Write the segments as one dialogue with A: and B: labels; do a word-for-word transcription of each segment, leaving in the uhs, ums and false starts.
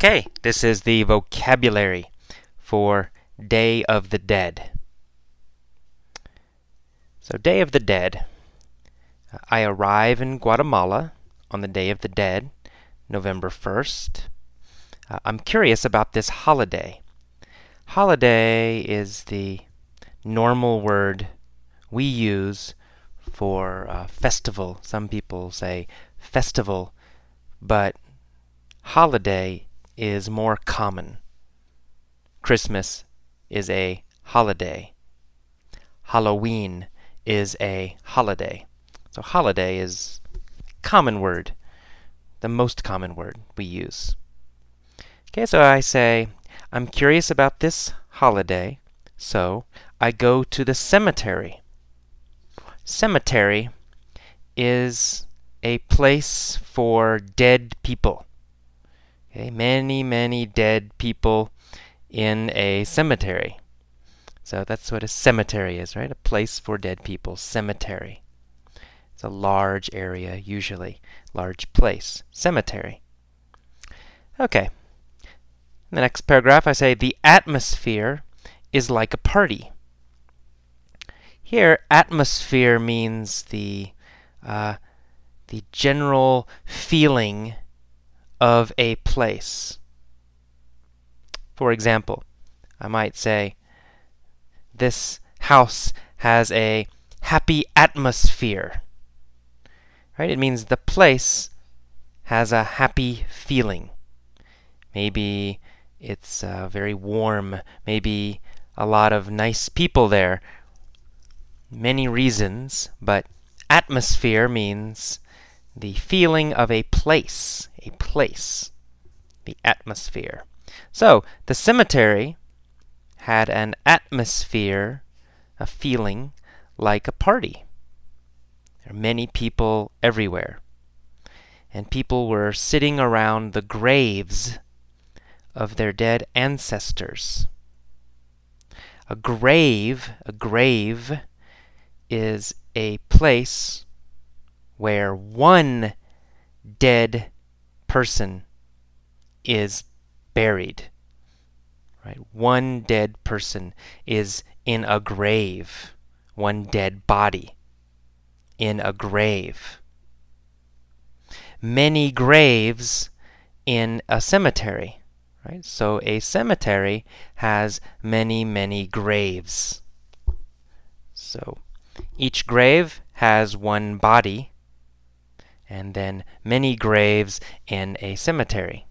A: Okay, this is the vocabulary for Day of the Dead. So, Day of the Dead. I arrive in Guatemala on the Day of the Dead, November first. Uh, I'm curious about this holiday. Holiday is the normal word we use for uh, festival. Some people say festival, but holiday is more common. Christmas is a holiday. Halloween is a holiday. So holiday is a common word, the most common word we use. Okay, so I say, I'm curious about this holiday, so I go to the cemetery. Cemetery is a place for dead people. Okay, many, many dead people in a cemetery. So that's what a cemetery is, right? A place for dead people. Cemetery. It's a large area, usually. Large place. Cemetery. Okay. In the next paragraph, I say, the atmosphere is like a party. Here, atmosphere means the, uh, the general feeling of a place. For example, I might say, this house has a happy atmosphere. Right? It means the place has a happy feeling. Maybe it's uh, very warm. Maybe a lot of nice people there. Many reasons, but atmosphere means the feeling of a place. A place. The atmosphere. So, the cemetery had an atmosphere, a feeling like a party. There are many people everywhere. And people were sitting around the graves of their dead ancestors. A grave, a grave is a place where one dead person is buried. Right? One dead person is in a grave. One dead body in a grave. Many graves in a cemetery. Right? So a cemetery has many, many graves. So each grave has one body, and then many graves in a cemetery.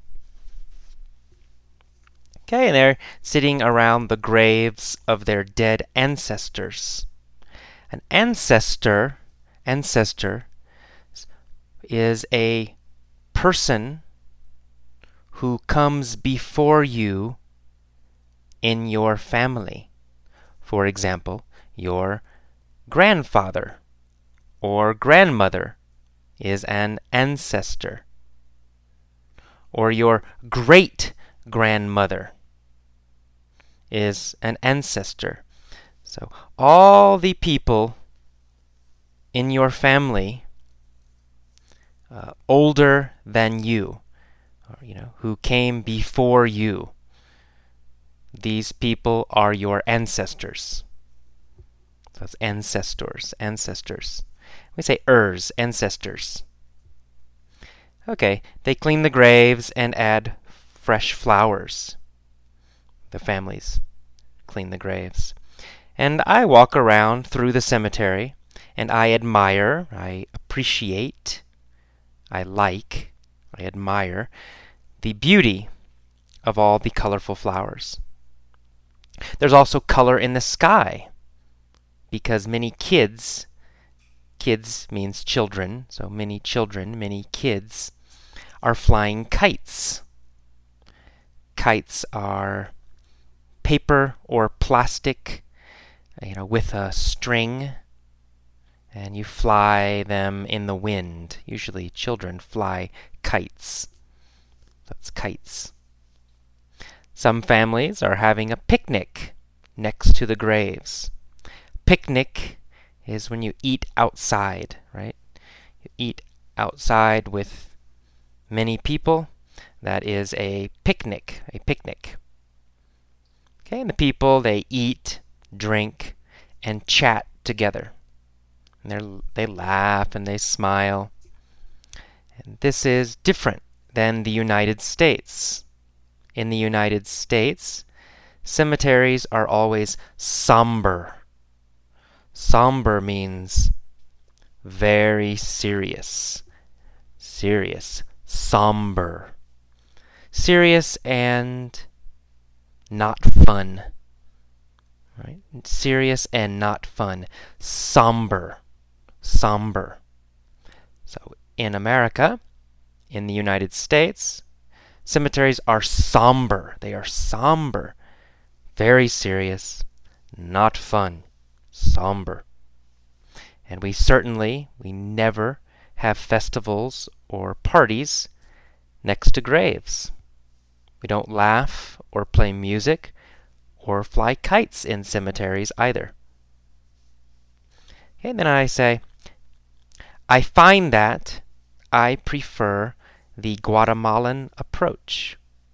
A: Okay, and they're sitting around the graves of their dead ancestors. An ancestor, ancestor is a person who comes before you in your family. For example, your grandfather or grandmother is an ancestor. Or your great-grandmother is an ancestor. So all the people in your family uh, older than you, or, you know, who came before you, these people are your ancestors. So it's ancestors, ancestors. We say ers, ancestors. Okay, they clean the graves and add fresh flowers. The families clean the graves. And I walk around through the cemetery, and I admire, I appreciate, I like, I admire the beauty of all the colorful flowers. There's also color in the sky, because many kids, kids means children, so many children, many kids, are flying kites. Kites are paper or plastic, you know, with a string, and you fly them in the wind. Usually children fly kites. That's kites. Some families are having a picnic next to the graves. Picnic is when you eat outside, right? You eat outside with many people. That is a picnic, a picnic. Okay, and the people, they eat, drink, and chat together. And they laugh and they smile. And this is different than the United States. In the United States, cemeteries are always somber. Somber means very serious. Serious. Somber. Serious and not fun. Right? Serious and not fun. Somber. Somber. So in America, in the United States, cemeteries are somber. They are somber. Very serious. Not fun. Somber. And we certainly, we never have festivals or parties next to graves. We don't laugh or play music or fly kites in cemeteries either. Okay, then I say, I find that I prefer the Guatemalan approach.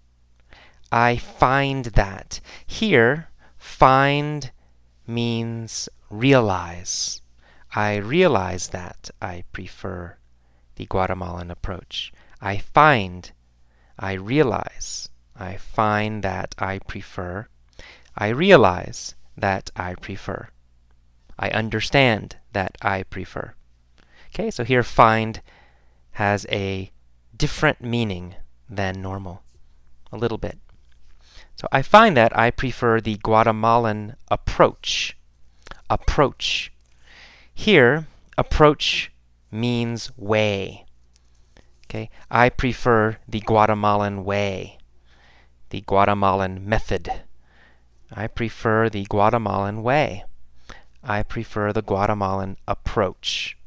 A: I find that. Here, find means realize. I realize that I prefer the Guatemalan approach. I find, I realize, I find that I prefer, I realize that I prefer, I understand that I prefer. Okay, so here find has a different meaning than normal, a little bit. So I find that I prefer the Guatemalan approach. Approach. Here, approach means way. Okay, I prefer the Guatemalan way, the Guatemalan method. I prefer the Guatemalan way. I prefer the Guatemalan approach.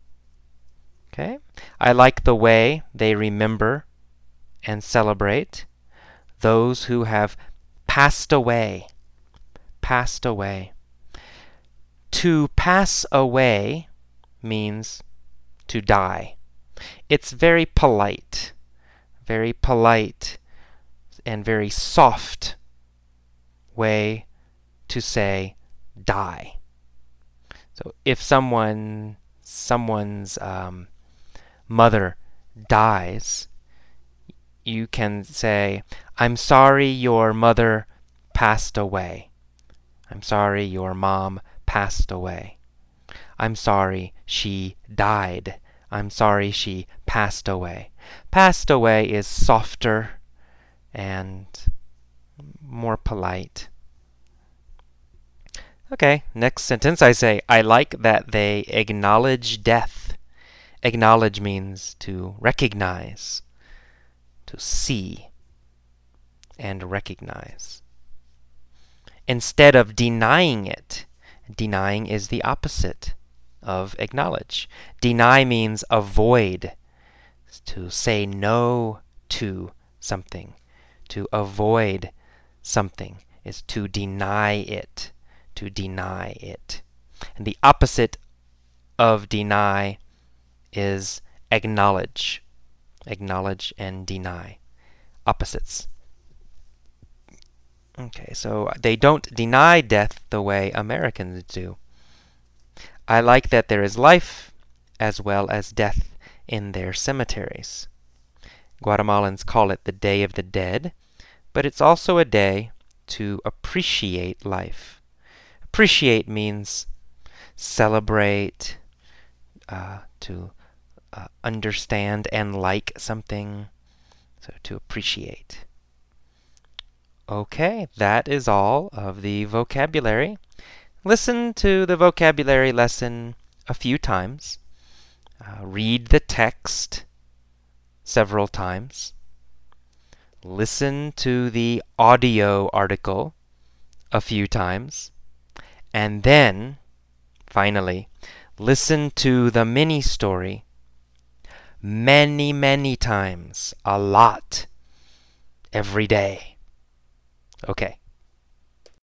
A: Okay, I like the way they remember and celebrate those who have passed away. Passed away. To pass away means to die. It's very polite, very polite and very soft way to say die. So if someone, someone's um, mother dies, you can say, I'm sorry your mother passed away. I'm sorry your mom passed away. I'm sorry she died. I'm sorry she passed away. Passed away is softer and more polite. Okay, next sentence I say, I like that they acknowledge death. Acknowledge means to recognize, to see, and recognize. Instead of denying it, denying is the opposite of acknowledge. Deny means avoid, to say no to something. To avoid something is to deny it, to deny it. And the opposite of deny is acknowledge. Acknowledge and deny. Opposites. Okay, so they don't deny death the way Americans do. I like that there is life as well as death in their cemeteries. Guatemalans call it the Day of the Dead, but it's also a day to appreciate life. Appreciate means celebrate, uh, to uh, understand and like something, so to appreciate. Okay, that is all of the vocabulary. Listen to the vocabulary lesson a few times. Uh, read the text several times. Listen to the audio article a few times. And then, finally, listen to the mini story many, many times, a lot, every day. Okay.